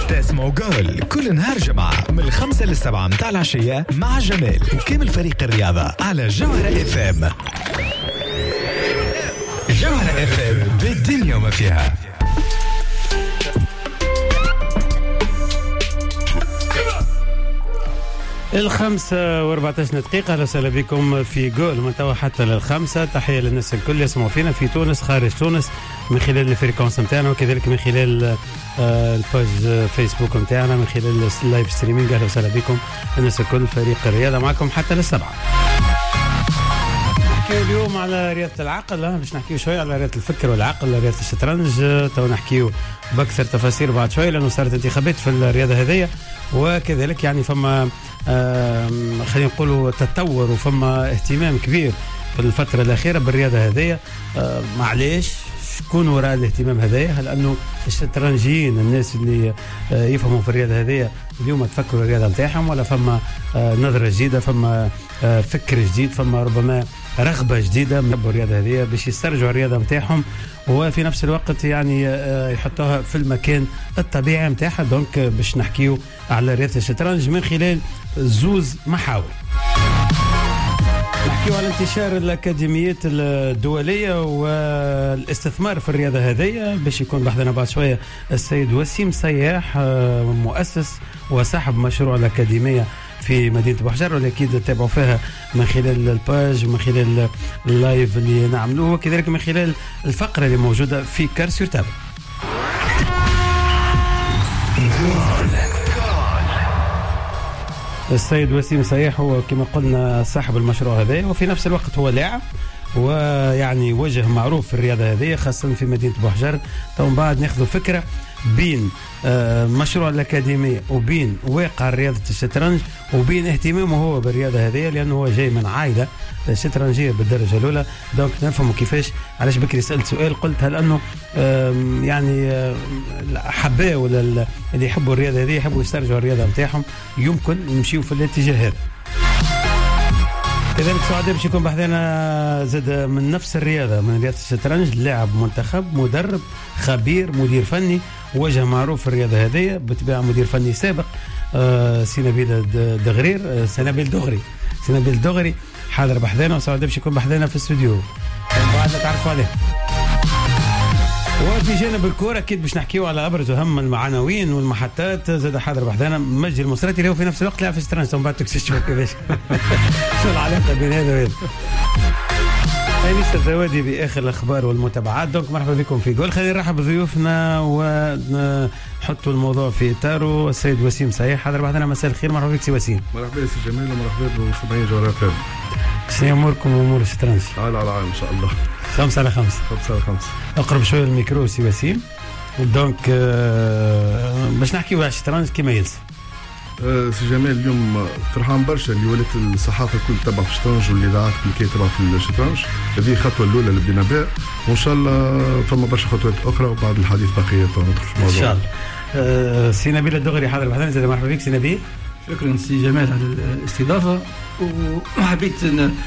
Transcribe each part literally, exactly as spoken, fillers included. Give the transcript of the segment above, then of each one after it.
تسمعوا جول كل نهار جمعة من الخمسة للسبعة متاع العشية مع جمال وكامل فريق الرياضة على جوهرة اف ام. جوهرة اف ام بالدنيا وما فيها. الخمسة واربعتاش دقيقة. أهلا وسهلا بكم في جول من توا حتى للخمسة. تحية للناس الكل يسمعوا فينا في تونس خارج تونس من خلال الفريكونس نتاعنا وكذلك من خلال آه الباج فيسبوك نتاعنا من خلال اللايف ستريمينج. أهلا وسهلا بكم الناس الكل. فريق الرياضة معكم حتى للسبعة. نحكي اليوم على رياضة العقل، باش نحكيو شوية على رياضة الفكر والعقل، رياضة الشطرنج. تو نحكيو بأكثر تفاصيل بعد شوية لأنه صارت انتخابات في الرياضة هذه، وكذلك يعني فما خلينا نقولوا تطور وفما اهتمام كبير في الفترة الأخيرة بالرياضة هذه. معليش شكون وراء الاهتمام هذايا؟ هل أنه الشطرنجيين الناس اللي يفهموا في الرياضة هذه اليوم تفكروا الرياضة نتاعهم، ولا فما نظرة جديدة، فما فكر جديد، فما ربما رغبة جديدة من الرياضة هذه باش يسترجعوا الرياضة نتاعهم وفي نفس الوقت يعني يحطوها في المكان الطبيعي نتاعها. دونك باش نحكيو على رياضة الشطرنج من خلال زوز محاور. نحكيو على انتشار الأكاديميات الدولية والاستثمار في الرياضة هذه باش يكون بحثنا بعد شوية السيد وسيم صياح، مؤسس وصاحب مشروع الأكاديمية في مدينة بوحجر، واللي أكيد تتابعوا فيها من خلال الباج ومن خلال اللايف اللي نعملوه وكذلك من خلال الفقرة اللي موجودة في كارسيو تابع. السيد وسيم صياح هو كما قلنا صاحب المشروع هذا، وفي نفس الوقت هو لاعب ويعني وجه معروف في الرياضة هذه خاصة في مدينة بوحجر. طبعا بعد ناخذوا فكرة بين مشروع الأكاديمية وبين واقع رياضة الشطرنج وبين اهتمامه هو بالرياضة هذه، لأنه هو جاي من عائلة شطرنجية بالدرجة الأولى. دونك نفهموا كيفاش. علاش بكري سألت سؤال قلت هل أنه يعني حباه ولا اللي يحبوا الرياضة هذه يحبوا يسترجعوا الرياضة نتاعهم يمكن يمشيوا في الاتجاه هذا. كذلك سعداء باش يكون بحثنا زاد من نفس الرياضة من رياضة الشطرنج، لاعب منتخب، مدرب، خبير، مدير فني، وجه معروف في الرياضة هذه بطبيعة، مدير فني سابق. آه سينابيل دغرير آه سينابيل دغري سينابيل دغري حاضر بحثنا، وسعداء باش يكون بحثنا في الاستوديو بعد تعرفوا عليه. وفي جانب الكورة أكيد باش نحكيو على أبرز وأهم المعناوين والمحطات. زاد حاضر بحثنا مجدي المصراتي اللي هو في نفس الوقت لاعب في الشطرنج. من بعد تكتشفوا كيفاش شو العلاقة بين هذا وهذا. أنيس الزوادي بآخر الأخبار والمتابعات. دونك مرحبا بكم في جول. خلينا نرحب بضيوفنا ونحطوا الموضوع في إطاره. السيد وسيم صياح حاضر بحثنا. مساء الخير، مرحبا بك سي وسيم. مرحبا سي جميل ومرحبا بمستمعين جوهرة اف ام. شنو أموركم وأمور الشطرنج؟ على على إن شاء الله. خمسة على خمسة. خمسة على خمسة. أقرب شوية الميكرو سي وسيم. دونك آه باش نحكيو على الشطرنج كما يلزم. آه سي جمال اليوم فرحان برشا اللي ولات الصحافة الكل تبع في الشطرنج والإذاعات الكل تبع في الشطرنج. هذه الخطوة الأولى اللي بدينا بها، وإن شاء الله فما برشا خطوات أخرى وبعد الحديث بقية ندخل في الموضوع. إن شاء الله. آه سي نبيل الدغري حاضر بحثنا. زاد مرحبا بك سي نبيل. شكرا سي جمال على الاستضافة، وحبيت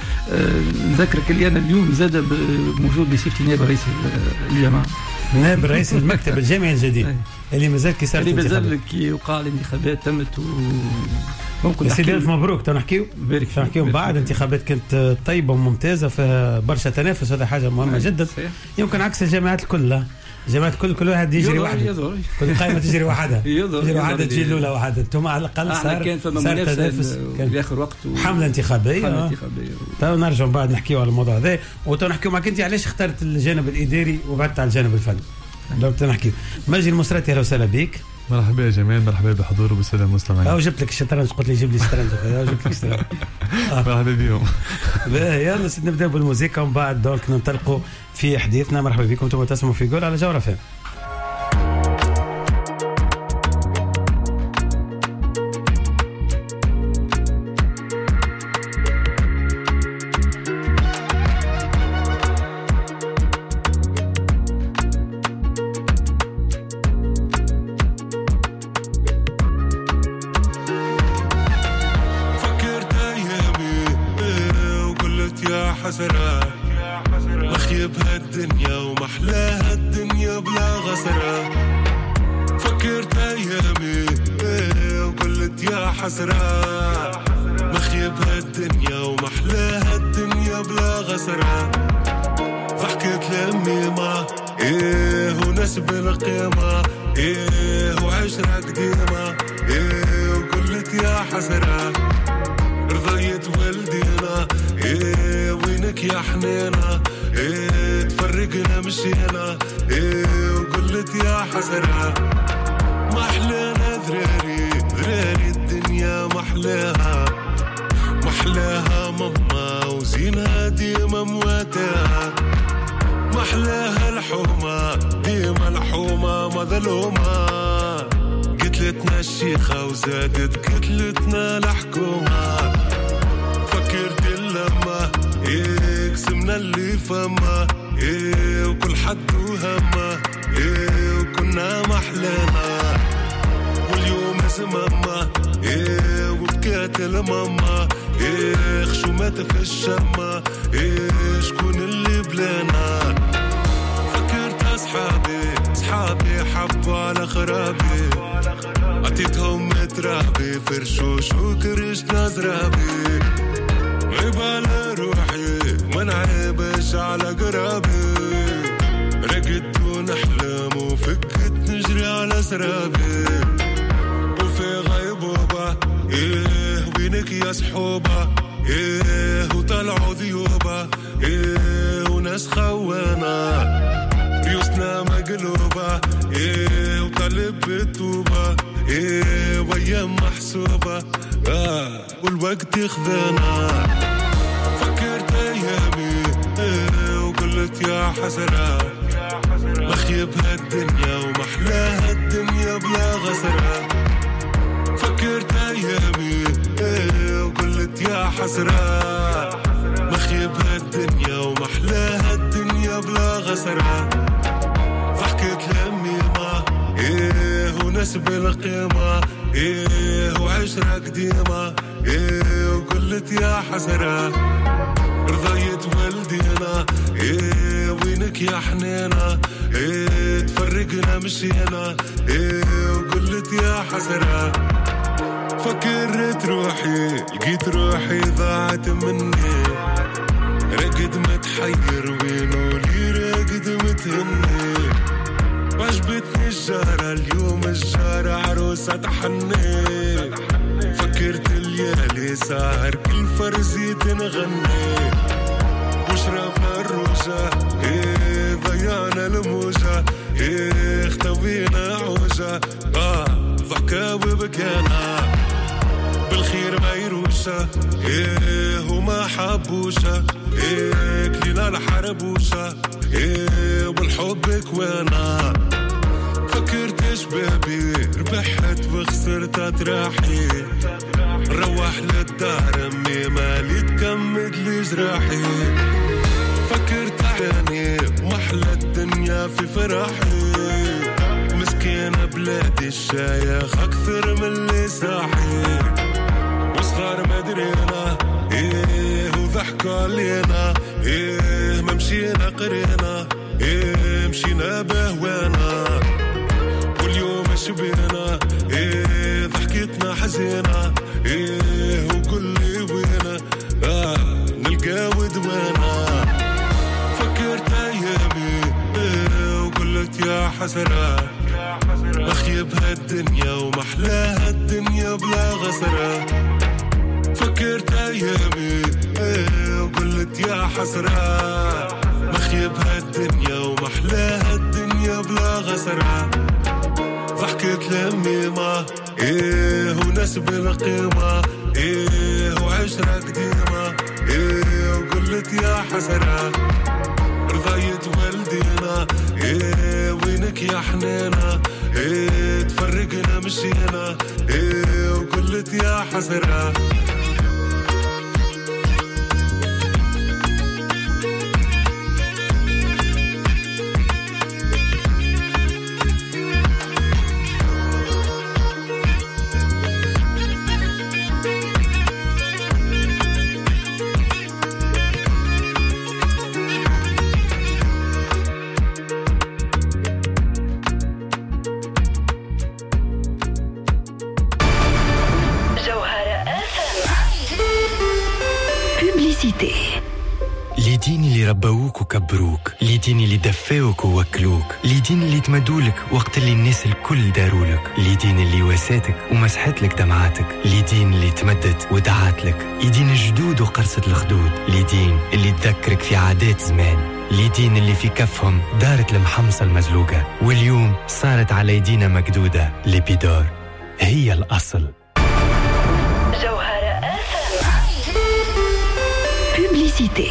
نذكرك اللي أنا اليوم زاد موجود بصفتي نائب رئيس الجامعة، نائب رئيس المكتب الجامعي الجديد اللي مازال كي صارت اللي مازال كي وقع الانتخابات تمت وممكن سيدي ألف مبروك. تو نحكيو بارك فيك. نحكيو بعد انتخابات كانت طيبة وممتازة فيها برشا تنافس، هذا حاجة مهمة جدا. يمكن عكس الجامعات الكل، جماعة كل كل واحد يجري وحده، كل قائمة تجري وحدها تجري وحدها تجي الأولى وحدها. انتم على الأقل صار صار تنافس ياخر وقت وحملة انتخابية. حملة انتخابية. تو نرجع بعد نحكيو على الموضوع هذا، وتو نحكيو معك أنت علاش اخترت الجانب الإداري وبعدت على الجانب الفني. لو نحكي مجدي المصراتي أهلا وسهلا بك. مرحبا يا جمال، مرحبا بحضور وبالسلام المستمعين. أو جبت لك الشطرنج، قلت لي جيب لي الشطرنج. أو جبت لك الشطرنج. مرحبا بهم. يلا نبدأ بالموسيقى ومن بعد دونك ننطلقوا في حديثنا. مرحبا بكم، انتم تسمعوا في جول على جوهرة اف ام. حسرة مخيب هالدنيا ومحلاها الدنيا بلا فكرت ايامي ايه وقلت يا حسرة مخيب هالدنيا ومحلاها الدنيا بلا غسرة. فحكيت لأمي ما ايه وناس بالقيمة ايه وعشرة قديمة ايه وقلت يا حسرة رضيت والدينا ايه وينك يا حنينة ايه تفرقنا مشينا ايه وقلت يا حسرة ما أحلانا ذراري ذراري الدنيا محلاها محلاها ماما وزينها ديما مواتاها محلاها الحومة ديما الحومة مظلومة قتلتنا الشيخة وزادت قتلتنا الحكومة. فكرت اللمة إيه قسمنا اللي فما إيه وكل حد وهمه إيه وكنا محلانا واليوم زمامة إيه وبكات الماما إيه خشومات في الشمة إيه شكون اللي بلانا. فكرت أصحابي أصحابي حبوا على خرابي عطيتهم مترابي فرشوش وكرشنا زرابي غيب على روحي ما نعيبش على قرابي رقدت ونحلم وفكت نجري على سرابي وفي غيبوبة إيه وينك يا صحوبة إيه وطلعوا ذيوبة إيه وناس خوانا ريوسنا مقلوبة إيه وطلب بالتوبة إيه وأيام محسوبة آه والوقت يخذنا. فكرت أيامي إيه وقلت يا حسرة مخيب هالدنيا ومحلاها الدنيا بلا غسرة. فكرت أيامي إيه وقلت يا حسرة مخيب هالدنيا ومحلاها الدنيا بلا غسرة. فحكيت لأمي ما إيه وناس بالقيمة إيه وعشرة قديمة إيه وقلت يا حسرة رضيت والدينا إيه وينك يا حنينة إيه تفرقنا مشينا إيه وقلت يا حسرة. فكرت روحي لقيت روحي ضاعت مني رقد متحير وينو لي رقد متهني عجبتني الجارة اليوم الجارة عروسة تحني. فكرت الليالي سهر كل فرزي تنغني وشربنا الروجة إيه ضيعنا الموجة إيه اختوينا عوجة آه ضحكة وبكينا بالخير ما يروشة إيه وما حبوشة إيه كلنا الحربوشة إيه والحب كوانا. فكرت شبابي ربحت وخسرت أتراحي روح للدار أمي مالي تكمد لي جراحي. فكرت عيني محلى الدنيا في فرحي مسكينة بلادي الشايخ أكثر من اللي ساحي وصغار مدرينا إيه وضحكوا علينا إيه ما مشينا قرينا إيه مشينا بهوانا واليوم شبينا إيه ضحكتنا حزينة إيه وكل وينا آه نلقى ودوانا. فكرت أيامي إيه وقلت يا حسرة مخيب هالدنيا ومحلاها الدنيا بلا غسرة. فكرت أيامي إيه وقلت يا حسرة مخيب هالدنيا ومحلاها الدنيا بلا غسرة. ضحكت لأمي ما إيه وناس بالقيمة إيه وعشرة قديمة إيه وقلت يا حسرة رضيت والدينا إيه وينك يا حنينة إيه تفرقنا مشينا إيه وقلت يا حسرة. بوبليسيتي. ليدين اللي ربوك وكبروك، ليدين اللي دفاوك ووكلوك، ليدين اللي تمدولك وقت اللي الناس الكل دارولك، ليدين اللي واساتك ومسحتلك دمعاتك، ليدين اللي تمدت ودعاتلك، يدين الجدود وقرصة الخدود، ليدين اللي تذكرك في عادات زمان، ليدين اللي في كفهم دارت المحمصة المزلوقة، واليوم صارت على يدينا مقدودة. ليبيدور هي الأصل. جوهرة بوبليسيتي.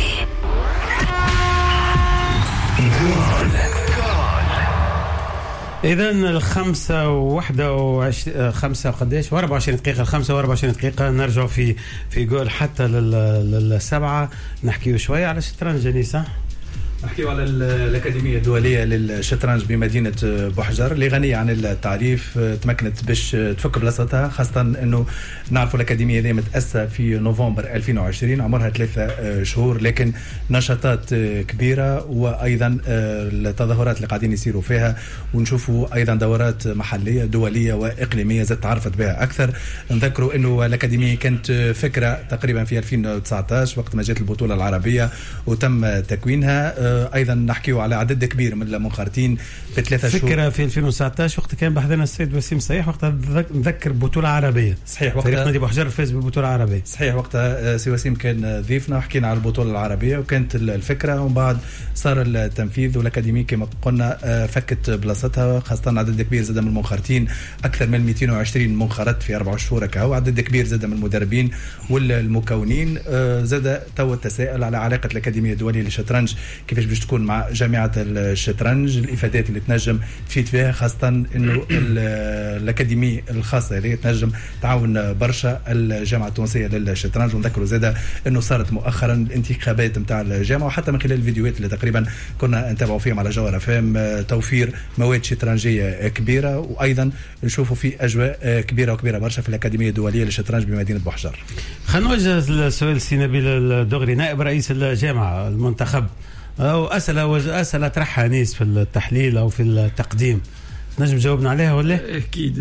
إذا الخمسة وواحدة وعشرين خمسة قديش وأربعة وعشرين دقيقة الخمسة وأربعة وعشرين دقيقة نرجع في في جول حتى للسبعة نحكيو شوية على الشطرنج. جنيسة نحكيو على الأكاديمية الدولية للشطرنج بمدينة بوحجر اللي غنية عن التعريف، تمكنت باش تفك بلاصتها، خاصة أنه نعرفوا الأكاديمية دي متأسسة في نوفمبر ألفين وعشرين، عمرها ثلاثة شهور، لكن نشاطات كبيرة وأيضا التظاهرات اللي قاعدين يصيروا فيها، ونشوفوا أيضا دورات محلية دولية وإقليمية زاد تعرفت بها أكثر. نذكروا أنه الأكاديمية كانت فكرة تقريبا في ألفين وتسعة عشر وقت ما جات البطولة العربية وتم تكوينها. ايضا نحكيو على عدد كبير من المنخرطين في ثلاثة شهور. فكره في ألفين وتسعة عشر وقت كان بحضرنا السيد وسيم صحيح، وقتها نذكر بطوله عربيه. صحيح، وقتها فريق نادي بوحجر فاز ببطوله عربيه. صحيح، وقتها سي وسيم كان ضيفنا وحكينا على البطوله العربيه وكانت الفكره، ومن بعد صار التنفيذ والاكاديميه كما قلنا فكت بلاصتها، خاصه عدد كبير زاد من المنخرطين، اكثر من مئتين وعشرين منخرط في أربعة شهور كهو، عدد كبير زاد من المدربين والمكونين. زاد تو التساؤل على علاقه الاكاديميه الدوليه للشطرنج كيفاش باش تكون مع جامعه الشطرنج، الافادات اللي تنجم تفيد فيها، خاصه انه الاكاديميه الخاصه اللي تنجم تعاون برشا الجامعه التونسيه للشطرنج. ونذكروا زاده انه صارت مؤخرا الانتخابات نتاع الجامعه، وحتى من خلال الفيديوهات اللي تقريبا كنا نتابعوا فيهم على جوهر فهم توفير مواد شطرنجيه كبيره، وايضا نشوفوا في اجواء كبيره وكبيره برشا في الاكاديميه الدوليه للشطرنج بمدينه بوحجر. خلينا نوجه السؤال سي نبيل الدغري نائب رئيس الجامعه المنتخب، أو أسئلة أسئلة طرحها نيس في التحليل أو في التقديم، نجم جاوبنا عليها ولا؟ أكيد.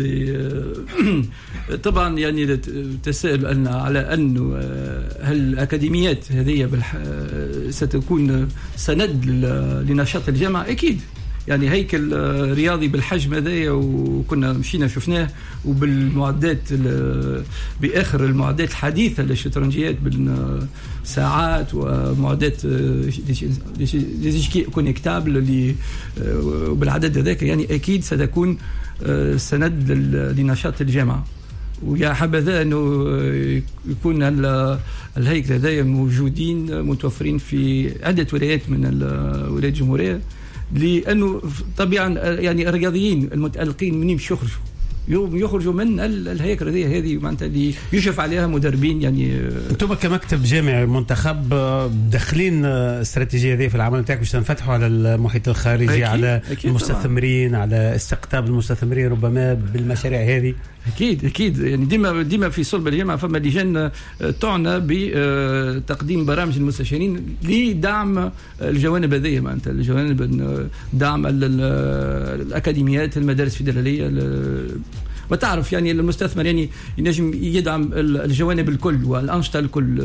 طبعا يعني تسأل أن على أنه هل الأكاديميات هذه ستكون سند لنشاط الجامعة؟ أكيد. يعني هيكل رياضي بالحجم هذايا وكنا مشينا شفناه، وبالمعدات باخر المعدات الحديثه للشطرنجيات بالساعات ومعدات دي كونيكتابل اللي وبالعدد هذاك، يعني اكيد ستكون سند لنشاط الجامعه. ويا حبذا انه يكون الهيكل هذايا موجودين متوفرين في عده ولايات من الولايات الجمهوريه، لانه طبيعا يعني الرياضيين المتالقين منين باش يخرجوا يوم يخرجوا من الهيكله هذه هذه معناتها اللي يشرف عليها مدربين. يعني انتم كمكتب جامعي منتخب داخلين الاستراتيجيه هذه في العمل نتاعكم باش تنفتحوا على المحيط الخارجي، أكيد على أكيد المستثمرين طبعا. على استقطاب المستثمرين ربما بالمشاريع هذه. اكيد اكيد يعني ديما ديما في صلب الجامعه فما لجان تعنى بتقديم برامج المستشارين لدعم الجوانب هذه، معناتها الجوانب دعم الاكاديميات المدارس الفيدراليه. وتعرف يعني المستثمر يعني ينجم يدعم الجوانب الكل والأنشطة الكل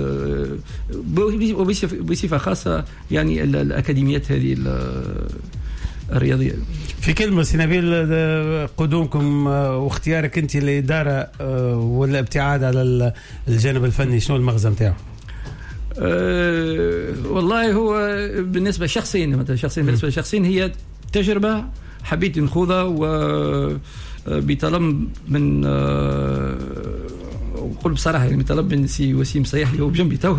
وبصفة خاصة يعني الأكاديميات هذه الرياضية. في كلمة سي نبيل، قدومكم واختيارك أنت للإدارة والابتعاد على الجانب الفني شنو المغزى نتاعو؟ أه والله هو بالنسبة شخصيا مثلا شخصيا بالنسبة شخصيا هي تجربة حبيت نخوضها، و بطلب من قل بصراحه يعني طلب من سي وسيم صحيح اللي هو بجنبي تو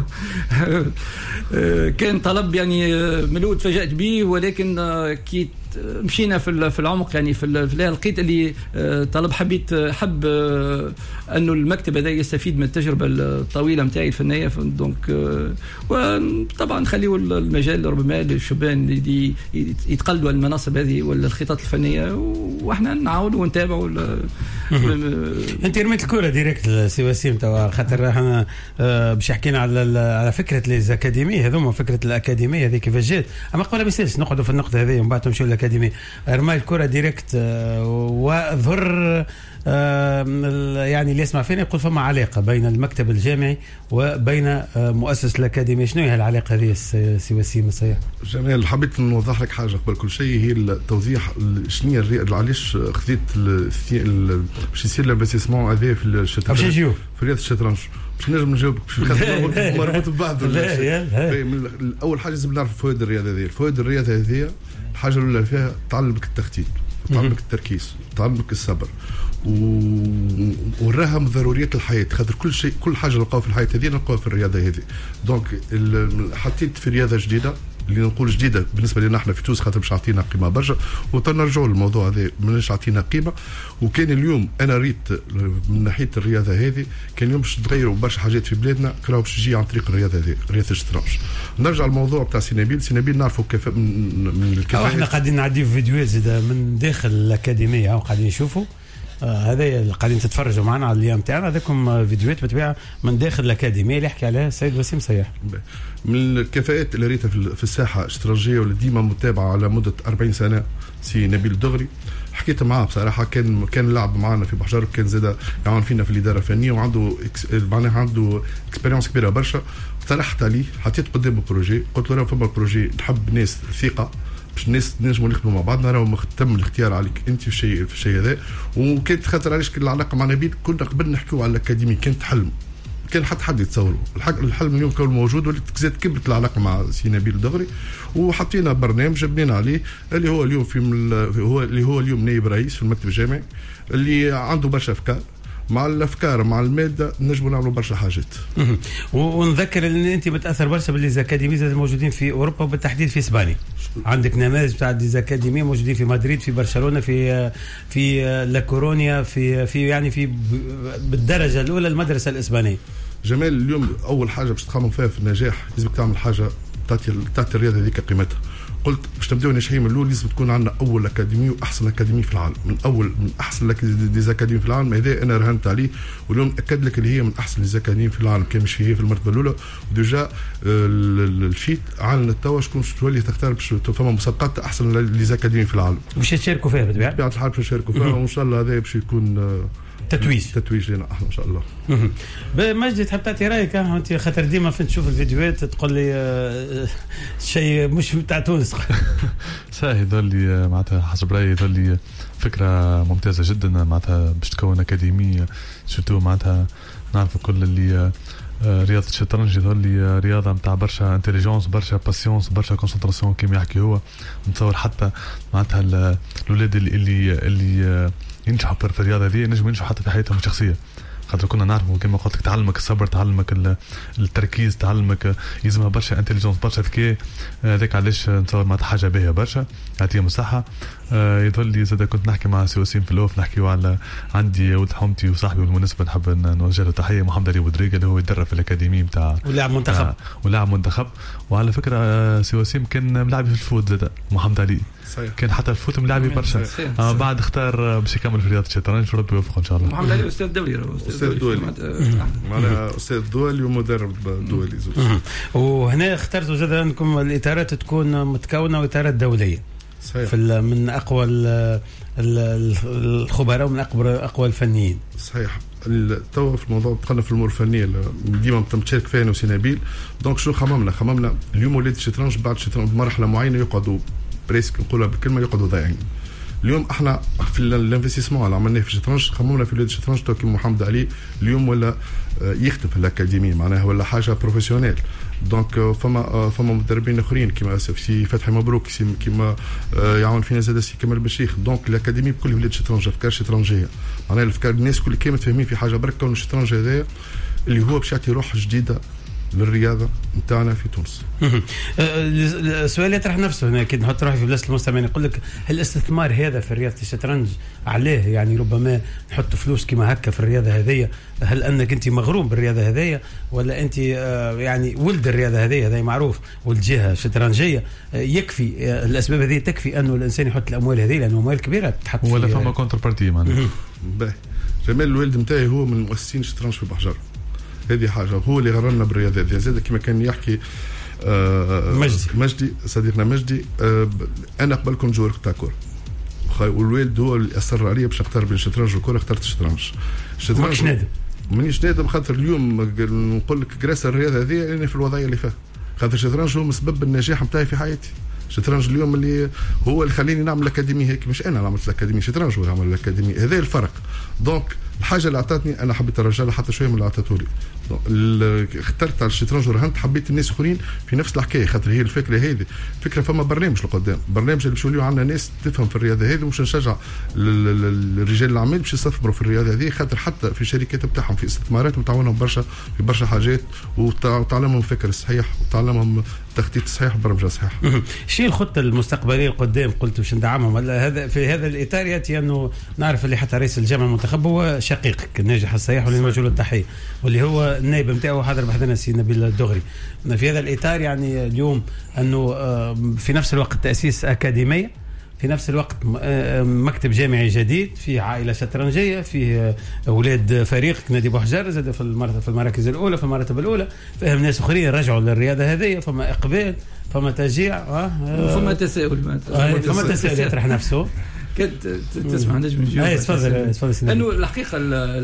كان طلب يعني ملو تفاجأت به، ولكن كي مشينا في في العمق يعني في لقيت اللي طلب حبيت حب انه المكتب هذا يستفيد من التجربه الطويله نتاعي الفنيه، دونك وطبعا نخليوا المجال ربما للشبان اللي يتقلدوا المناصب هذه ولا الخطط الفنيه، واحنا نعاونوا ونتابعوا انت رميت الكره ديريكت سي وسيم توا خاطر احنا باش حكينا على على فكره لي زاكاديمي هذوما فكره الاكاديميه هذه كيفاش جات اما قبل ما يصيرش نقعدوا في النقطه هذه ومن بعد نمشيو للاكاديميه رمى الكره ديريكت وظهر يعني اللي يسمع فينا يقول فما علاقه بين المكتب الجامعي وبين مؤسسه الاكاديميه شنو هي العلاقه هذه سي وسيم صحيح جميل حبيت نوضح لك حاجه قبل كل شيء هي التوضيح شنو علاش خذيت باش يصير الانفستيسمون هذا في الشطرنج في رياضه الشطرنج باش نجم نجاوبك في خاطر مربوط ببعض اول حاجه لازم نعرف فوائد الرياضه هذه فوائد الرياضه هذه الحاجه الاولى فيها تعلمك التخطيط تعلمك التركيز تعلمك الصبر وراها من ضروريات الحياه خاطر كل شيء كل حاجه نلقاها في الحياه هذه نلقاها في الرياضه هذه دونك حطيت في رياضه جديده اللي نقول جديده بالنسبه لنا احنا في تونس خاطر باش عطينا قيمه برشا وتنرجعوا للموضوع هذا ماناش عطينا قيمه وكان اليوم انا ريت من ناحيه الرياضه هذه كان اليوم باش تغيروا برشا حاجات في بلادنا كراو باش تجي عن طريق الرياضه هذه رياضه الشطرنج. نرجع للموضوع تاع سينابيل سينابيل نعرفوا كيف من الكفاءات احنا قاعدين نعديو فيديوهات زيد من داخل الاكاديميه وقاعدين نشوفوا هذا اللي قاعدين تتفرجوا معنا على اليوم تاعنا هذاكم فيديوهات بتبيع من داخل الاكاديميه اللي يحكي عليها السيد وسيم صياح. من الكفاءات اللي ريتها في الساحه الشطرنجيه واللي ديما متابعه على مده أربعين سنه سي نبيل دغري حكيت معاه بصراحه كان كان لعب معنا في بحجر كان زاد يعاون فينا في الاداره الفنيه وعنده معناها عنده اكسبيريونس كبيره برشا اقترحت عليه حطيت قدامه بروجي قلت له فما بروجي نحب ناس ثقه باش الناس نجموا نخدموا مع بعضنا راهو تم الاختيار عليك انت في الشيء في الشيء هذا وكانت خاطر علاش العلاقه مع نبيل كنا قبل نحكيو على الاكاديمي كانت حلم كان حتى حد يتصوره الحلم اليوم كان موجود ولات زاد كبرت العلاقه مع سي نبيل دغري وحطينا برنامج بنينا عليه اللي هو اليوم في هو اللي هو اليوم نائب رئيس في المكتب الجامعي اللي عنده برشا افكار مع الافكار مع الماده نجموا نعملوا برشا حاجات. ونذكر ان انت متاثر برشا بالليزاكاديميز الموجودين في اوروبا وبالتحديد في اسبانيا. عندك نماذج تاع الليزاكاديميه موجودين في مدريد في برشلونه في في لاكورونيا في في يعني في بالدرجه الاولى المدرسه الاسبانيه. جمال اليوم اول حاجه باش تخمم فيها في النجاح لازمك تعمل حاجه تعطي تعطي الرياضه هذيك قيمتها. قلت باش نبداو ناجحين من الاول لازم تكون عندنا اول اكاديمي واحسن اكاديمي في العالم من اول من احسن ليزاكاديمي في العالم هذا انا رهنت عليه واليوم اكد لك اللي هي من احسن ليزاكاديمي في العالم كان مش هي في المرتبه الاولى وديجا الفيت عالنا توا شكون تولي تختار باش فما مسابقات احسن ليزاكاديمي في العالم باش تشاركوا فيها بالطبيعه بطبيعه الحال باش نشاركوا فيها وان شاء الله هذا باش يكون تتويج تتويج لنا احنا ان شاء الله. مجدي تحب تعطي رايك انت خاطر ديما فين تشوف الفيديوهات تقول لي شيء مش بتاع تونس صحيح يظل لي معناتها حسب رايي يظل لي فكره ممتازه جدا معناتها باش تكون اكاديميه شفتوا معناتها نعرف كل اللي رياضه الشطرنج يظل لي رياضه نتاع برشا انتليجنس برشا باسيونس برشا كونسنتراسيون كيما يحكي هو نتصور حتى معناتها الاولاد اللي اللي, اللي ينجحوا في الرياضه هذه نجموا ينجحوا حتى في حياتهم الشخصيه خاطر كنا نعرفوا كما قلت لك تعلمك الصبر تعلمك التركيز تعلمك يلزمها برشا انتليجنس برشا ذكاء هذاك علاش نتصور معناتها حاجه باهيه برشا يعطيهم الصحه. يظل لي زاد كنت نحكي مع سي وسيم في الاوف نحكيو على عندي ولد حومتي وصاحبي بالمناسبه نحب نوجه له تحيه محمد علي بودريقه اللي هو يدرب في الاكاديمي نتاع ولاعب منتخب ولاعب منتخب وعلى فكره سي وسيم كان ملاعب في الفوت زاد محمد علي صحيح. كان حتى الفوت ملاعبي برشا آه بعد اختار باش يكمل في رياضه الشطرنج وربي يوفقه ان شاء الله. محمد علي استاذ دولي استاذ دولي معناها استاذ دولي ومدرب دولي وهنا اخترتوا زاد انكم الاطارات تكون متكونه واطارات دوليه صحيح. في من اقوى الخبراء ومن اقوى اقوى الفنيين صحيح. تو في الموضوع دخلنا في الامور الفنيه ديما تشارك فيها انا وسينابيل دونك شو خممنا خممنا اليوم ولاد الشطرنج بعد الشطرنج بمرحله معينه يقعدوا بريسك نقولها بالكلمه يقعدوا ضايعين. اليوم احنا في الانفستيسمون اللي عملناه في الشطرنج خممنا في ولاد الشطرنج تو كيما محمد علي اليوم ولا يخدم في الاكاديميه معناها ولا حاجه بروفيسيونيل دونك فما فما مدربين اخرين كيما سي فتحي مبروك كيما يعاون فينا زاد سي كمال بشيخ دونك الاكاديميه بكل ولاد الشطرنج افكار شطرنجيه معناها الافكار الناس كل كانت فاهمين في حاجه برك كون الشطرنج هذا اللي هو باش يعطي روح جديده للرياضه نتاعنا في تونس. السؤال يطرح نفسه هنا كي نحط روحي في بلاصه المستمعين، يقول لك هل الاستثمار هذا في رياضه الشطرنج عليه يعني ربما نحط فلوس كما هكا في الرياضه هذه؟ هل انك انت مغروم بالرياضه هذه ولا انت يعني ولد الرياضه هذه؟ هذا معروف، ولد جهه شطرنجيه يكفي الاسباب هذه تكفي انه الانسان يحط الاموال هذه لانه اموال كبيره تحط ولا فما كونتر بارتي معناها. باهي جمال الوالد نتاعي هو من مؤسسين الشطرنج في بحجر، هذه حاجه هو اللي غرنا بالرياضه هذه. زاد كما كان يحكي آه مجدي مجدي صديقنا مجدي، آه انا قبل كنت جوار تاع كوره والوالد هو اللي اصر عليا باش نختار بين الشطرنج والكوره، اخترت الشطرنج. الشطرنج ماكش نادم، مانيش نادم خاطر اليوم نقول لك كراس الرياضه هذه انا في الوضعيه اللي فيها، خاطر الشطرنج هو مسبب النجاح نتاعي في حياتي. الشطرنج اليوم اللي هو اللي خليني نعمل الاكاديميه هيك، مش انا عملت الاكاديميه، الشطرنج هو عمل الاكاديميه، هذا الفرق. دونك الحاجه اللي اعطتني انا حبيت الرجال حتى شويه من اللي اعطته لي، اخترت على الشطرنج ورهنت، حبيت الناس اخرين في نفس الحكايه، خاطر هي الفكره هذه فكره. فما برنامج لقدام، برنامج اللي باش يوليو عندنا ناس تفهم في الرياضه هذه، ومش نشجع الرجال الاعمال باش يستثمروا في الرياضه هذه، خاطر حتى في الشركات بتاعهم في استثمارات وتعاونهم برشا في برشا حاجات، وتعلمهم الفكر الصحيح وتعلمهم التخطيط الصحيح والبرمجه الصحيحه. شيء الخطه المستقبليه القدام قلت باش ندعمهم هذا في هذا الاطار؟ ياتي انه نعرف اللي حتى رئيس الجامعه المنتخب هو شقيقك الناجح الصحيح واللي نوجه له التحيه، واللي هو النائب نتاعو حاضر بحثنا سي نبيل الدغري. في هذا الاطار يعني اليوم انه في نفس الوقت تاسيس اكاديميه، في نفس الوقت مكتب جامعي جديد، فيه عائله شطرنجيه، فيه اولاد فريق نادي بوحجر زاد في في المراكز الاولى في المراتب الاولى، فهم ناس اخرين رجعوا للرياضه هذه، فما اقبال، فما تشجيع، آه فما تساؤل، فما تساؤل يطرح نفسه. كنت تسمع نجم نجيب. اي تفضل تفضل. انه الحقيقه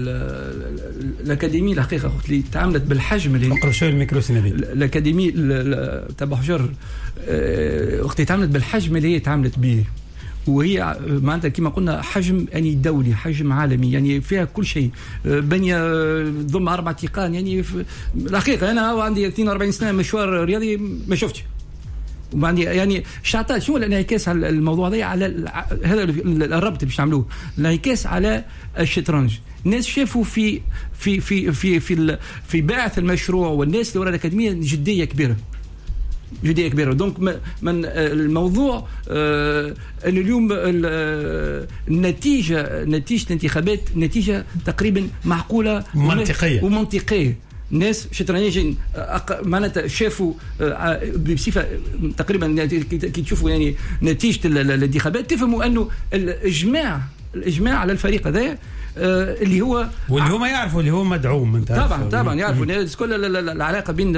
الاكاديميه الحقيقه اخت اللي تعاملت بالحجم اللي اقرب شويه الميكرو سينابي، الاكاديميه تاع بحجر اختي تعاملت بالحجم اللي هي تعاملت به، وهي معناتها كما قلنا حجم يعني دولي، حجم عالمي، يعني فيها كل شيء، بنيه ضم اربع تقان. يعني الحقيقه انا عندي اثنين وأربعين سنه مشوار رياضي ما شفتش، وعندي يعني شعطات شو الانعكاس على الموضوع هذا، على هذا الربط اللي باش نعملوه، الانعكاس على الشطرنج. الناس شافوا في في في في في, في باعث المشروع والناس اللي وراء الاكاديميه جديه كبيره، جديه كبيره. دونك من الموضوع آه ان اليوم النتيجه نتيجه الانتخابات نتيجه تقريبا معقوله ومنطقيه ومنطقيه. الناس شطرنجيين معناتها شافوا بصفه تقريبا كي تشوفوا يعني نتيجه الانتخابات تفهموا انه الاجماع الاجماع على الفريق هذا اللي هو واللي هما يعرفوا اللي هو مدعوم من طبعا طبعا يعرفوا كل العلاقه بين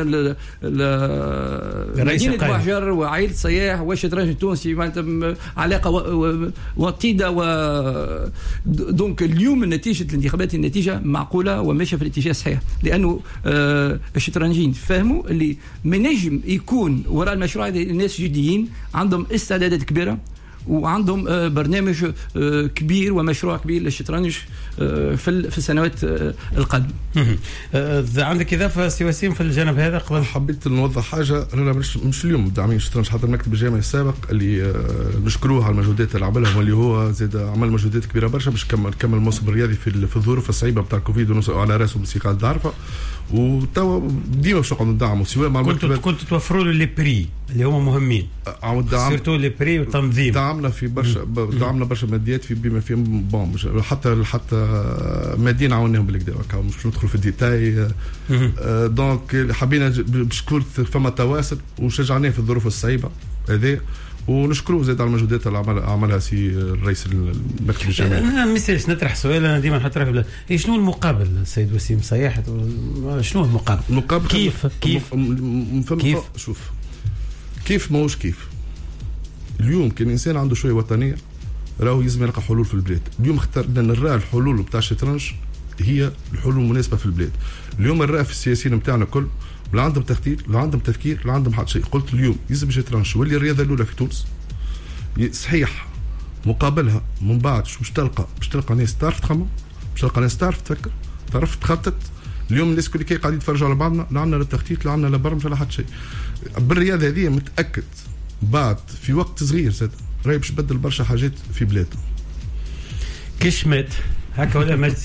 مدينه بوحجر وعائله صياح والشطرنج التونسي معناتها علاقه وطيده و دونك اليوم نتيجه الانتخابات النتيجه معقوله وماشيه في الاتجاه الصحيح، لانه الشطرنجيين فهموا اللي منجم يكون وراء المشروع هذا الناس جديين عندهم استعدادات كبيره وعندهم برنامج كبير ومشروع كبير للشطرنج في السنوات القادمه. عندك اضافه سي وسيم في الجانب هذا؟ قبل حبيت نوضح حاجه، انا مش مش اليوم داعمين الشطرنج، حتى المكتب الجامعي السابق اللي نشكروه على المجهودات اللي عملها، واللي هو زاد عمل مجهودات كبيره برشا باش كمل كمل الموسم الرياضي في في الظروف الصعيبه بتاع الكوفيد وعلى راسه موسيقى دارفه، وتوا ديما باش نقعدوا ندعموا سواء مع المكتب. كنتوا توفروا له لي بري اللي هما مهمين، سيرتو لي بري والتنظيم. دعمنا في برشا دعمنا برشا ماديات في بما فيهم بون حتى حتى ماديين عاوناهم بالكدا، مش ندخل في الديتاي. دونك حبينا بشكر فما تواصل وشجعناه في الظروف الصعيبه هذه، ونشكروه زاد على المجهودات اللي عملها عملها سي الرئيس المكتب الجامعي. انا ميساج نطرح سؤال، انا ديما نحط راسي إيه شنو المقابل السيد وسيم صياح؟ شنو المقابل؟ المقابل كيف كيف كيف شوف كيف ماهوش كيف. اليوم كان الانسان عنده شويه وطنيه راهو يلزم يلقى حلول في البلاد. اليوم اخترنا نرى الحلول بتاع الشطرنج هي الحلول المناسبه في البلاد. اليوم نرى في السياسيين نتاعنا كل لا عندهم تخطيط لا عندهم تفكير لا عندهم حتى شيء. قلت اليوم يلزم الشطرنج واللي الرياضه الاولى في تونس صحيح، مقابلها من بعد شو باش تلقى؟ باش تلقى ناس تعرف تخمم، باش تلقى ناس تعرف تفكر، تعرف تخطط. اليوم الناس كل كي قاعدين يتفرجوا على بعضنا، لا عندنا لا تخطيط لا عندنا لا برمجه لا حتى شيء. بالرياضه هذه متاكد بعد في وقت صغير زاد راهي باش تبدل برشا حاجات في بلادنا. كش مات هكا ولا مجدي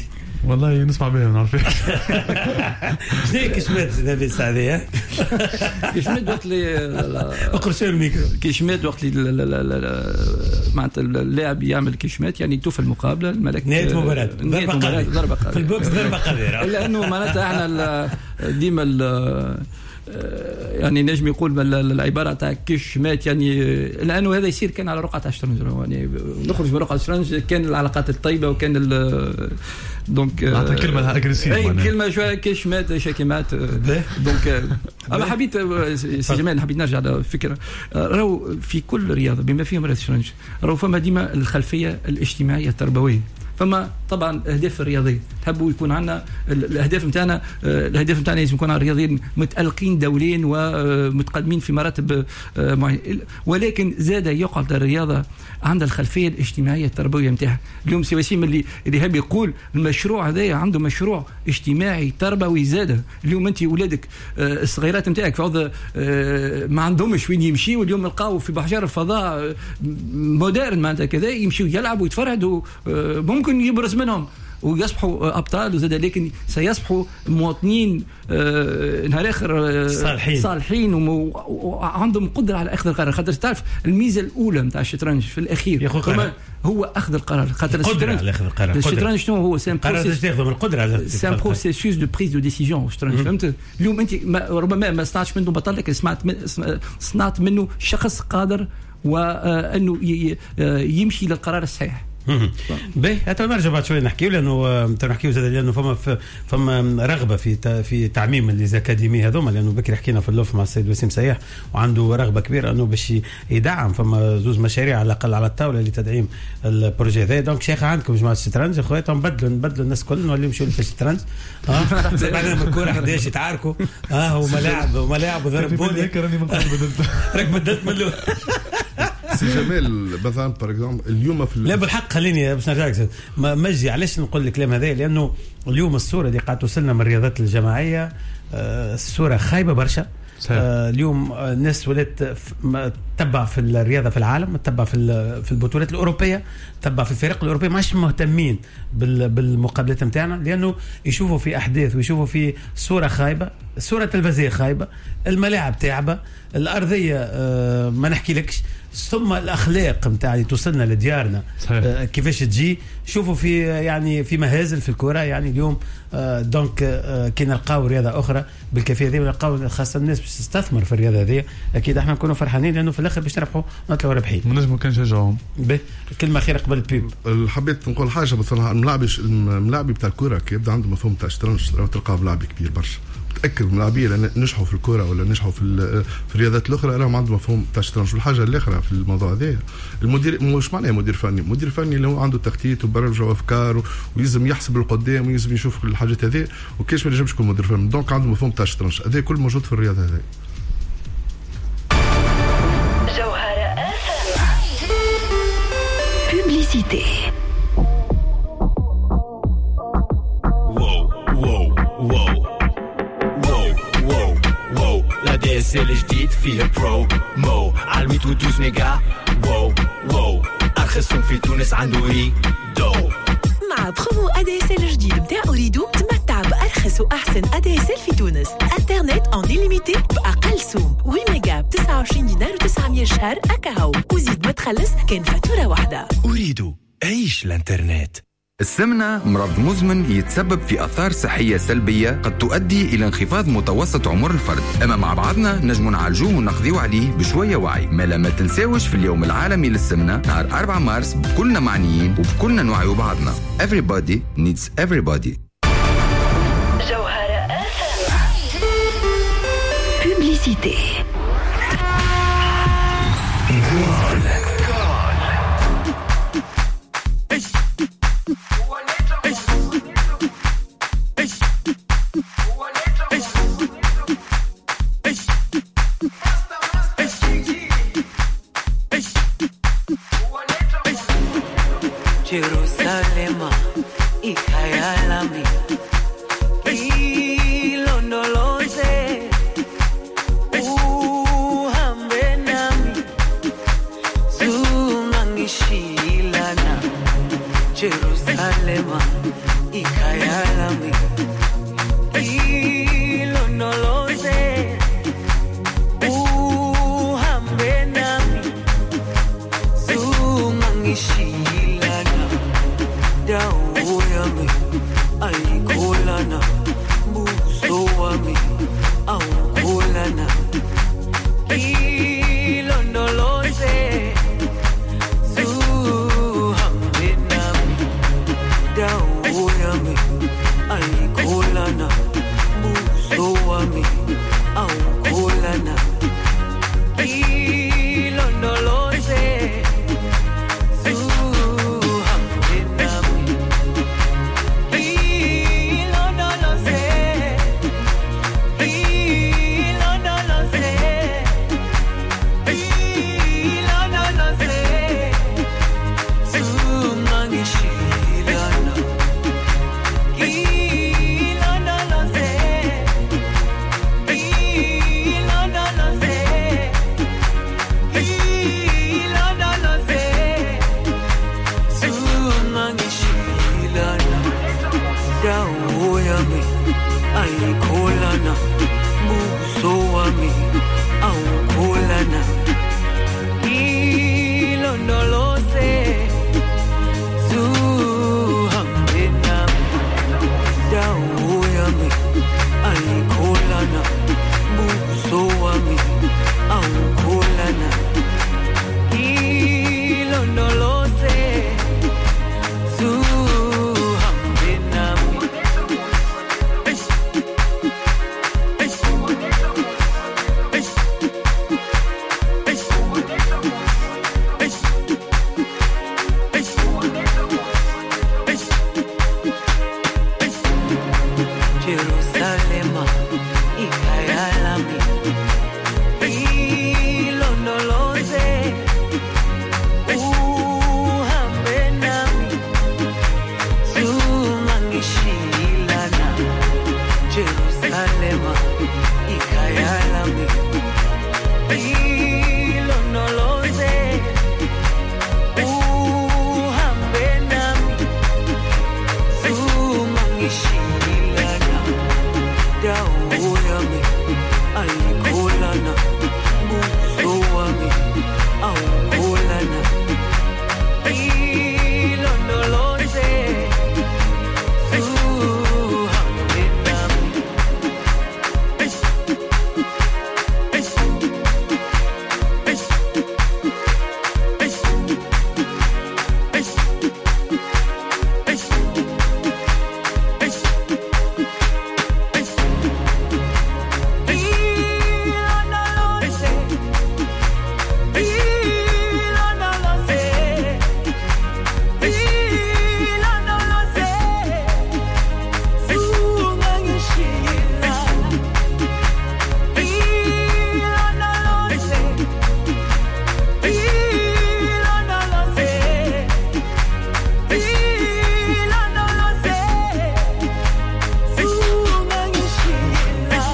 والله نسمع بها ما نعرفش. زي كشمات زي السعدية. كشمات وقت اللي اقرشوا الميكرو. كشمات وقت اللي معناتها اللاعب يعمل كشمات يعني توفى المقابله الملك نهايه مباراه ضربه قاضيه في البوكس ضربه قاضيه. لانه معناتها احنا ديما يعني نجم يقول العباره تاع كشمات يعني لانه هذا يصير كان على رقعه الشطرنج يعني نخرج من رقعه الشطرنج كان العلاقات الطيبه وكان دونك معناتها كلمه اجريسيف اي كلمه شويه كشمات شاكمات دونك انا حبيت سي جمال حبيت نرجع لفكره راهو في كل رياضه بما فيهم رياضه الشطرنج راهو فما ديما الخلفيه الاجتماعيه التربويه فما طبعا اهداف الرياضيه تحبوا يكون عندنا الاهداف نتاعنا الاهداف نتاعنا لازم يكون رياضيين متالقين دوليا ومتقدمين في مراتب معينه ولكن زاد يقعد الرياضه عندها الخلفيه الاجتماعيه التربويه نتاعها اليوم سي وسيم اللي اللي هاب يقول المشروع هذا عنده مشروع اجتماعي تربوي زاد اليوم انت اولادك الصغيرات نتاعك فوضى ما عندهمش وين يمشي واليوم نلقاو في بحجار الفضاء مودرن معناتها كذا يمشيوا يلعبوا ويتفرهدوا ممكن يبرز منهم ويصبحوا ابطال وزاد لكن سيصبحوا مواطنين آه نهار اخر آه صالحين صالحين وعندهم قدره على اخذ القرار خاطر تعرف الميزه الاولى نتاع الشطرنج في الاخير هو اخذ القرار خاطر القدره على اخذ القرار الشطرنج شنو هو سام بروسيس تاخذ من القدره على سام بروسيسوس دو بريز دو ديسيجن الشطرنج فهمت اليوم انت ربما ما صنعتش منه بطل لكن سمعت صنعت منه شخص قادر وانه يمشي للقرار الصحيح. باهي حتى نرجع بعد شويه نحكيو لانه نحكيو زاد لانه فما فما رغبه في في تعميم الليزاكاديمي هذوما لانه بكري حكينا في اللوف مع السيد وسيم سياح وعنده رغبه كبيره انه باش يدعم فما زوز مشاريع على الاقل على الطاوله لتدعيم البروجي هذا دونك شيخ عندكم جماعه الشطرنج اخويا نبدلوا نبدلوا الناس كل نوليو يمشيو في الشطرنج اه بعدين بالكوره قداش يتعاركوا اه وملاعب وملاعب وضرب بولي هيك راني من قبل بدلت راك بدلت من سي جمال مثلا باغ اكزومبل اليوم في لا بالحق خليني باش نرجع لك مجي علاش نقول الكلام هذا لانه اليوم الصوره اللي قاعده توصلنا من الرياضات الجماعيه الصوره خايبه برشا آه اليوم الناس ولات تتبع في الرياضه في العالم تتبع في في البطولات الاوروبيه تتبع في الفرق الاوروبيه ماش مهتمين بالمقابلات نتاعنا لانه يشوفوا في احداث ويشوفوا في صوره خايبه صوره تلفزيونيه خايبه الملاعب تعبه الارضيه آه ما نحكي لكش ثم الاخلاق نتاع اللي توصلنا لديارنا آه كيفاش تجي شوفوا في يعني في مهازل في الكره يعني اليوم آه دونك آه كي نلقاو رياضه اخرى بالكيفيه هذه ونلقاو خاصه الناس باش تستثمر في الرياضه هذه اكيد احنا نكونوا فرحانين لانه في الاخر باش نربحوا نطلعوا رابحين نجموا كان نشجعوهم كلمه خير قبل البيب. حبيت نقول حاجه مثلا الملاعب الملاعب بتاع الكره كي يبدا عنده مفهوم تاع الشطرنج تلقاه ملاعب كبير برشا متاكد ملاعبيه لان نجحوا في الكره ولا نجحوا في في الرياضات الاخرى راهم عندهم مفهوم تاع الشطرنج. والحاجه الاخرى في الموضوع هذا المدير مش معناه مدير فني مدير فني اللي هو عنده تخطيط وبرامج وافكار ويلزم يحسب القدام ويلزم يشوف الحاجات هذه وكاش ما ينجمش يكون مدير فني دونك عنده مفهوم تاع الشطرنج هذا كل موجود في الرياضه هذه. جوهرة بوبليسيتي دي اس ال جديد فيه برو مو على مية واتناشر ميجا واو واو ارخصهم في تونس عنده اي دو مع برومو ا دي اس ال جديد نتاع اوريدو تمتع بارخص واحسن ا دي اس ال في تونس انترنت اون ليميتي باقل سوم ثمانية ميجا ب تسعة وعشرين دينار وتسعمية شهر اكاهو وزيد ما تخلص كان فاتوره واحده. اوريدو عيش الانترنت. السمنة مرض مزمن يتسبب في آثار صحية سلبية قد تؤدي إلى انخفاض متوسط عمر الفرد. أما مع بعضنا نجم نعالجوه ونقضيو عليه بشوية وعي. ما لما تنساوش في اليوم العالمي للسمنة نهار أربعة مارس بكلنا معنيين وبكلنا نوعيو بعضنا. Everybody needs everybody. جوهرة بوبليسيتي. Jerusalem, ikayalami, ilondoloze, uhambe nami, zungangishilana. Jerusalem, Salema ikayalami hilo no lo sé uhambe nami sungangishilana dawo yami ayikholana buso wami awukholana hilo no lo sé suhambe nami dawo yami ayikholana buso wami awukholana hilo no lo sé suhambe nami hilo no lo sé hilo no lo sé hilo no lo sé sungangishilana hilo no lo sé hilo no lo sé hilo no lo sé sungangishilana dawo yami ayikholana buso wami awukholana hilo no lo sé suhambe nami dawo yami ayikholana buso wami awukholana hilo no lo sé suhambe nami Jerusalema ikayalami hilo no lo sé uhambe nami sungangishilana Jerusalema ikayalami hilo no lo sé uhambe nami sungangishilana dawo yami ayikholana buso wami awukholana hilo no lo sé suhambe nami hilo no lo sé hilo no lo sé hilo no lo sé sungangishilana hilo no lo sé hilo no lo sé hilo no lo sé sungangishilana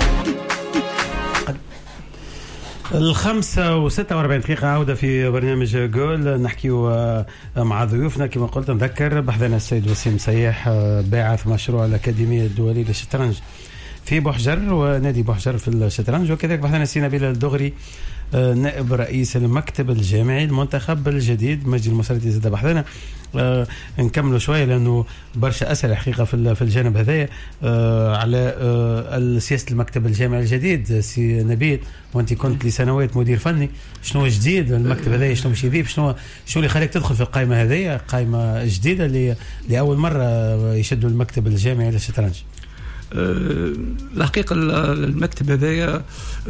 الخمسة وستة وأربعين دقيقة عودة في برنامج جول نحكي مع ضيوفنا كما قلت نذكر بحثنا السيد وسيم سياح باعث مشروع الأكاديمية الدولية للشطرنج في بوحجر ونادي بوحجر في الشطرنج وكذلك بحثنا سي نبيل الدغري نائب رئيس المكتب الجامعي المنتخب الجديد مجدي المسردي زاد بحثنا آه نكملوا شويه لانه برشا اسئله حقيقه في في الجانب هذايا آه على آه سياسه المكتب الجامعي الجديد سي نبيل وانت كنت لسنوات مدير فني شنو جديد المكتب هذايا شنو باش يضيف شنو شنو اللي خليك تدخل في القائمه هذايا قائمه جديده اللي لاول مره يشدوا المكتب الجامعي للشطرنج الحقيقه المكتب هذايا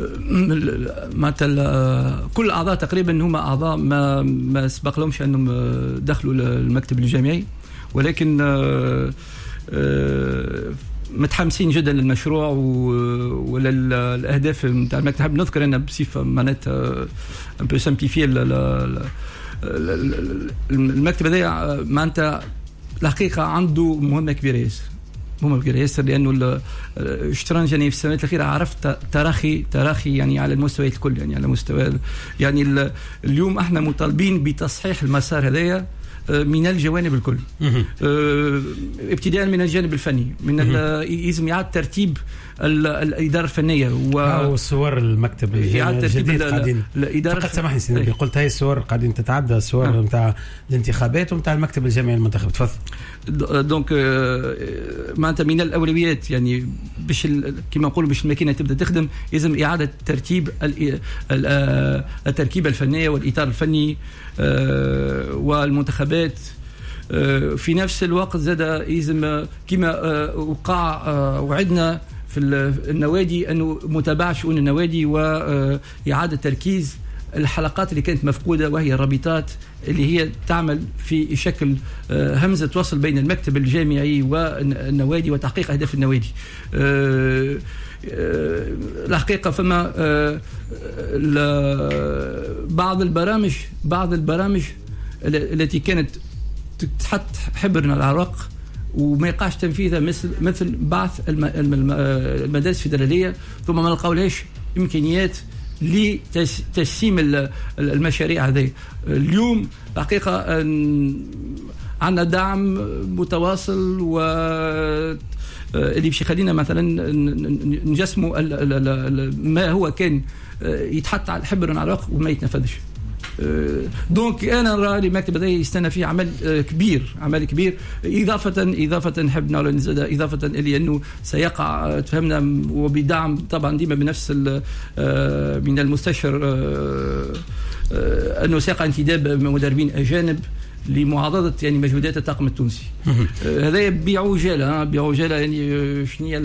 معناتها كل الاعضاء تقريبا هم اعضاء ما ما سبق لهمش انهم دخلوا المكتب الجامعي ولكن متحمسين جدا للمشروع وللاهداف نتاع المكتب. نذكر ان بصفه معناتها ان بو سامبليفي المكتب هذايا معناتها الحقيقه عنده مهمه كبيره ياسر مهمه كبيره ياسر لانه الشطرنج يعني في السنوات الاخيره عرفت تراخي تراخي يعني على المستويات الكل يعني على مستوى يعني اليوم احنا مطالبين بتصحيح المسار هذايا من الجوانب الكل ابتداء من الجانب الفني من يلزم إعادة ترتيب الإدارة الفنية والصور المكتب الجديد قاعدين الإدارة فقط سامحني سيدي قلت هاي الصور قاعدين تتعدى الصور نتاع الانتخابات ونتاع المكتب الجامعي المنتخب تفضل. دونك معناتها من الأولويات يعني باش كما نقولوا باش الماكينة تبدأ تخدم يلزم إعادة ترتيب التركيبة الفنية والإطار الفني والمنتخبات. في نفس الوقت زاد يلزم كما وقع وعدنا في النوادي أنه متابعة شؤون النوادي وإعادة تركيز الحلقات اللي كانت مفقودة وهي الرابطات اللي هي تعمل في شكل همزة وصل بين المكتب الجامعي والنوادي وتحقيق أهداف النوادي. الحقيقة فما بعض البرامج بعض البرامج التي كانت تحط حبرنا العراق وما يقعش تنفيذها مثل مثل بعث المدارس الفيدرالية ثم ما نلقاولهاش إمكانيات لتجسيم المشاريع هذه. اليوم حقيقة عندنا دعم متواصل و اللي باش يخلينا مثلا نجسموا ما هو كان يتحط على الحبر على الورق وما يتنفذش. دونك انا نرى المكتب هذا يستنى فيه عمل كبير عمل كبير اضافه اضافه نحب نقول نزيد اضافه الى انه سيقع تفهمنا وبدعم طبعا ديما بنفس من المستشار انه سيقع انتداب مدربين اجانب لمعاضده يعني مجهودات الطاقم التونسي. هذا بعجاله بعجاله يعني شنو هي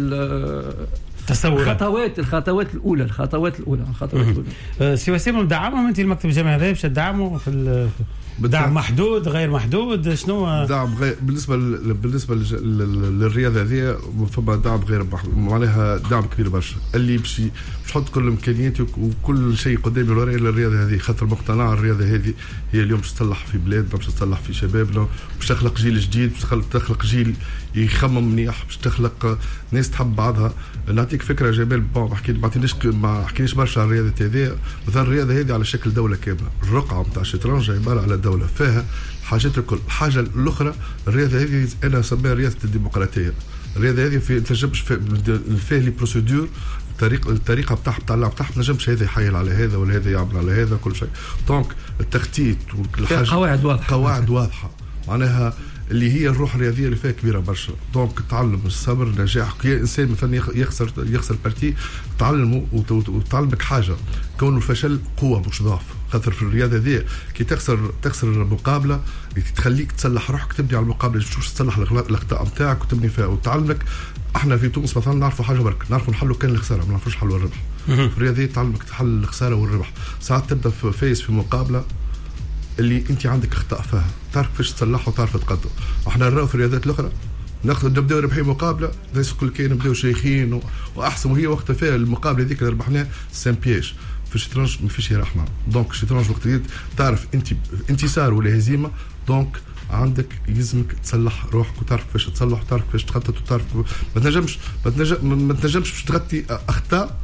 الخطوات الخطوات الاولى الخطوات الاولى الخطوات الاولى سي وسيم مدعمهم انت المكتب الجامعي هذا باش تدعموا في دعم محدود غير محدود شنو دعم غير بالنسبه ل... بالنسبه للرياضه هذه فما دعم غير محدود معناها دعم كبير برشا اللي باش تحط كل امكانياتك وكل شيء قدامي الوراء للرياضه هذه خاطر مقتنع الرياضه هذه هي اليوم باش تصلح في بلادنا باش تصلح في شبابنا باش تخلق جيل جديد باش تخلق جيل يخمم منيح باش تخلق ناس تحب بعضها. نعطيك فكره جمال ما حكيت ما عطينيش ما حكيناش برشا على الرياضه هذه مثلا الرياضه هذه على شكل دوله كامله. الرقعه نتاع الشطرنج عباره على دوله فيها حاجات الكل. الحاجه الاخرى الرياضه هذه انا اسميها رياضه الديمقراطيه. الرياضه هذه في تنجمش فيه لي بروسيدور الطريقه الطريقه بتاعها بتاع اللعب بتاعها تنجمش هذا يحيل على هذا ولا هذا يعمل على هذا كل شيء. دونك التخطيط والحاجه قواعد واضحه قواعد واضحه معناها اللي هي الروح الرياضيه اللي فيها كبيره برشا. دونك تعلم الصبر النجاح كي انسان مثلا يخسر يخسر بارتي تعلمه وتعلمك حاجه كون الفشل قوه مش ضعف. خاطر في الرياضه هذه كي تخسر تخسر المقابله تخليك تصلح روحك تبني على المقابله تشوف تصلح الاخطاء نتاعك وتبني فيها وتعلمك. احنا في تونس مثلا نعرفوا حاجه برك نعرفوا نحلوا كان الخساره ما نعرفوش حلوا الربح. في الرياضه تعلمك تحل الخساره والربح. ساعات تبدا في فايز في مقابله اللي انت عندك اخطاء فيها تعرف كيفاش تصلحها وتعرف تقدم. احنا نراو في الرياضات الاخرى ناخذ نبداو ربحين مقابله الناس الكل كاين نبداو شيخين و... واحسن وهي وقت فيها المقابله هذيك اللي ربحناها سان بياج. في الشطرنج ما فيش رحمه. دونك الشطرنج وقت اللي تعرف انت انتصار ولا هزيمه دونك عندك يلزمك تصلح روحك وتعرف كيفاش تصلح وتعرف كيفاش تخطط وتعرف ما تنجمش ما تنجم ما تنجمش باش تغطي اخطاء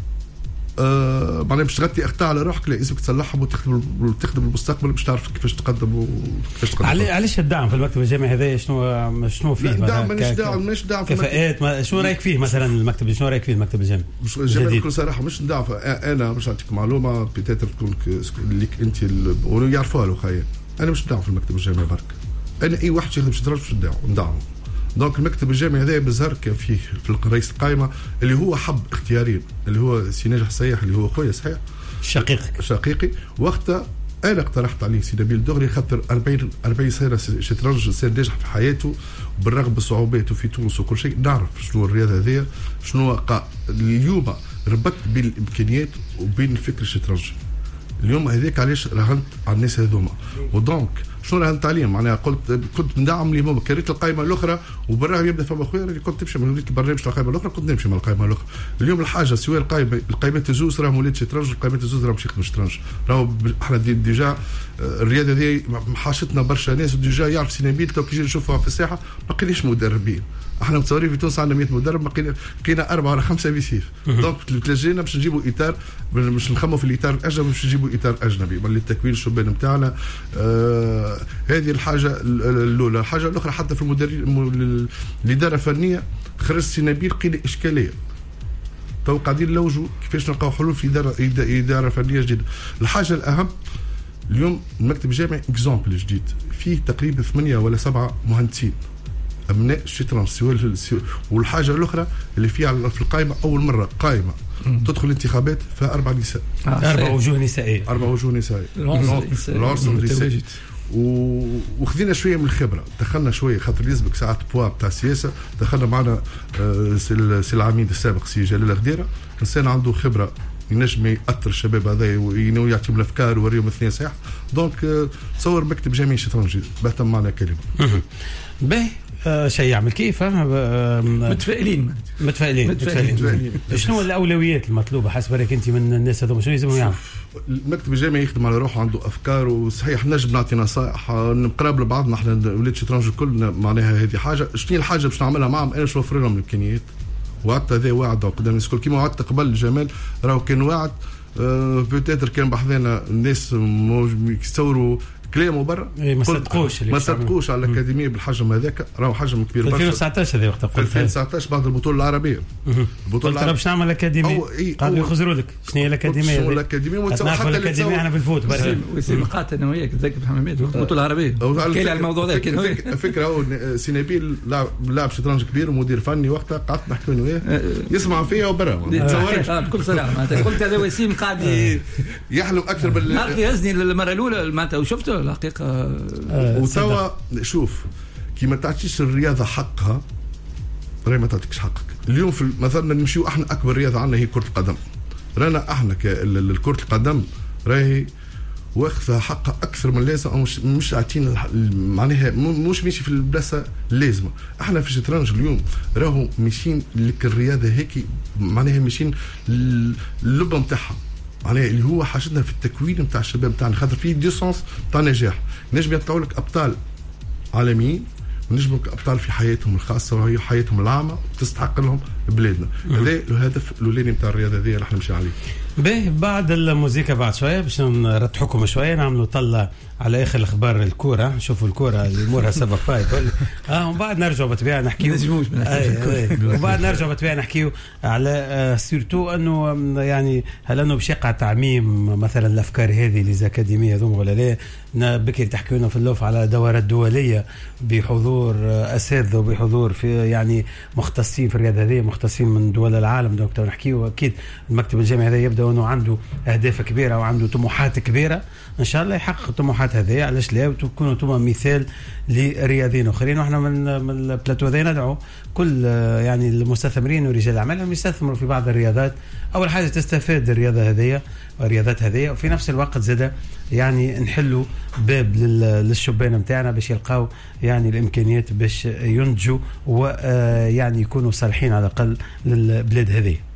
آه معناها باش تغطي اخطاء على روحك لا لازمك تصلحهم وتخدم وتخدم المستقبل باش تعرف كيفاش تقدم وكيفاش تقدم. علاش الدعم في المكتب الجامعي هذا شنو شنو فيه؟ دعم مش دعم مش دعم كفاءات شنو رايك فيه مثلا المكتب شنو رايك فيه المكتب الجامعي؟ الجامعي بكل صراحه مش ندعم. انا باش نعطيك معلومه بيتيتر تكون اللي انت يعرفوها له خايا انا مش ندعم في المكتب الجامعي برك. انا اي واحد يخدم شطرنج باش ندعم ندعمه. دونك المكتب الجامعي هذا بزهر كان فيه في رئيس القائمه اللي هو حب اختيارين اللي هو سي ناجح صياح اللي هو خويا صحيح شقيقك شقيقي. وقتها انا اقترحت عليه سي نبيل دغري خاطر أربعين أربعين سنه شطرنج انسان ناجح في حياته بالرغم من صعوباته في تونس وكل شيء نعرف شنو الرياضه هذه شنو وقع. اليوم ربطت بين الامكانيات وبين الفكر الشطرنجي. اليوم هذاك علاش راهنت على الناس هذوما. ودونك شنو راهنت عليهم معناها قلت كنت ندعم لي كريت القائمه الاخرى وبالرغم يبدا فما خويا اللي كنت تمشي من البرنامج تاع القائمه الاخرى كنت نمشي مع القائمه الاخرى. اليوم الحاجه سواء القائمه القائمات الزوز راهم ولاد شطرنج القائمات الزوز راهم يخدموا شطرنج. راهو احنا دي ديجا الرياضه هذه حاشتنا برشا ناس وديجا يعرف سينابيل تو كي نجي نشوفها في الساحه ما لقيناش مدربين احنا متصورين في تونس عندنا مية مدرب ما لقينا أربعة ولا خمسة بيسيف. دونك تلاجينا باش نجيبوا اطار، باش نخموا في الاطار الاجنبي، باش نجيبوا اطار اجنبي بل للتكوين الشبان نتاعنا. آه هذه الحاجه الاولى. الحاجه الاخرى حتى في المدرب الاداره الفنيه خرج سي نبيل قيل اشكاليه، تو قاعدين نلوجوا كيفاش نلقاو حلول في اداره اداره فنيه جديده. الحاجه الاهم اليوم المكتب الجامعي اكزامبل جديد فيه تقريبا ثمانيه ولا سبعه مهندسين ابناء الشطرنج. والحاجه الاخرى اللي فيها في القائمه اول مره قائمه تدخل الانتخابات فيها اربع نساء، اربع وجوه نسائيه، اربع وجوه نسائيه، العرس النسائي. وخذينا شويه من الخبره، دخلنا شويه خاطر يسبق ساعات بوا بتاع السياسه. دخلنا معنا سي العميد السابق سي جلال غديره، انسان عنده خبره ينجم يأثر الشباب هذا ويعطيهم الافكار ويوريهم اثنين صحيح. دونك تصور مكتب جامعي شطرنجي بهتم معنا كلمه باهي. آه شيء يعمل كيف آه متفائلين متفائلين متفائلين, متفائلين. شنو الاولويات المطلوبه حسب رايك انت من الناس هذوما؟ شنو لازم يعمل؟ المكتب الجامعي يخدم على روحه، عنده افكار وصحيح نجم نعطي نصائح نقرب لبعضنا. احنا ولاد الشطرنج الكل معناها هذه حاجه. شنو الحاجه باش نعملها معهم؟ انا باش نوفر لهم الامكانيات. وعدت هذا وعد قدام الناس الكل كيما وعدت قبل جمال، راهو كان وعد أه بوتيتر كان بحذانا الناس يتصوروا كلامه برا ما صدقوش ما صدقوش على الاكاديميه بالحجم هذاك. راهو حجم كبير برشا. ألفين وتسعطاش هذا وقت قلت ألفين وتسعطاش بعد البطوله العربيه. البطوله العربيه باش نعمل اكاديميه قالوا يخزروا لك شنو هي الاكاديميه؟ شنو الاكاديميه؟ حتى الاكاديميه احنا في الفوت ويصير مقاطع انا وياك تذكر في حمامات وقت البطوله العربيه كاين على الموضوع ذاك. الفكره هو سي نبيل لاعب لاعب شطرنج كبير ومدير فني وقتها قعدت نحكي له وياه يسمع فيا وبرا تصورش بكل صراحه معناتها قلت هذا وسيم قاعد يحلم اكثر بال نهار يهزني المره الاولى معناتها وشفته الحقيقه. وتوا شوف كي ما تعطيش الرياضه حقها راهي ما تعطيكش حقك. اليوم في مثلا نمشيو احنا اكبر رياضه عندنا هي كره القدم. رانا احنا كره القدم راهي واخذها حقها اكثر من اللازم، او مش مش عاطين معناها مش ماشي في البلاصه اللازمه. احنا في الشطرنج اليوم راهو ماشيين لك الرياضه هيك معناها ماشيين اللب نتاعها معناها اللي هو حاجتنا في التكوين نتاع الشباب نتاعنا، خاطر فيه دي سونس تاع نجاح. نجم يطلعوا لك ابطال عالميين ونجم لك ابطال في حياتهم الخاصه وهي حياتهم العامه تستحق لهم بلادنا. هذا الهدف الاولاني نتاع الرياضه هذه اللي احنا نمشي عليه. باهي بعد الموسيقى بعد شويه باش نرتحكم شويه نعملوا طلة على اخر الاخبار الكوره، نشوفوا الكوره اللي امورها سبق فاي اه ومن بعد نرجعوا بالطبيعه نحكيو وبعد نرجعوا بالطبيعه نحكيو على آه سيرتو انه يعني هل انه باش يقع تعميم مثلا الافكار هذه للاكاديميه هذوما ولا لا؟ بكري تحكيوا لنا في اللوف على دورات دوليه بحضور آه اساتذه وبحضور في يعني مختصين في الرياضه هذه، مختصين من دول العالم. دونك نحكيو اكيد المكتب الجامعي هذا يبدا انه عنده اهداف كبيره وعنده طموحات كبيره، ان شاء الله يحقق الطموحات هذه. علاش لا؟ وتكونوا انتم مثال لرياضيين اخرين. واحنا من من البلاتو هذا ندعو كل يعني المستثمرين ورجال الاعمال ان يستثمروا في بعض الرياضات. اول حاجه تستفاد الرياضه هذه والرياضات هذه، وفي نفس الوقت زاد يعني نحلوا باب للشبان نتاعنا باش يلقاو يعني الامكانيات باش ينتجوا ويعني يكونوا صالحين على الاقل للبلاد هذه.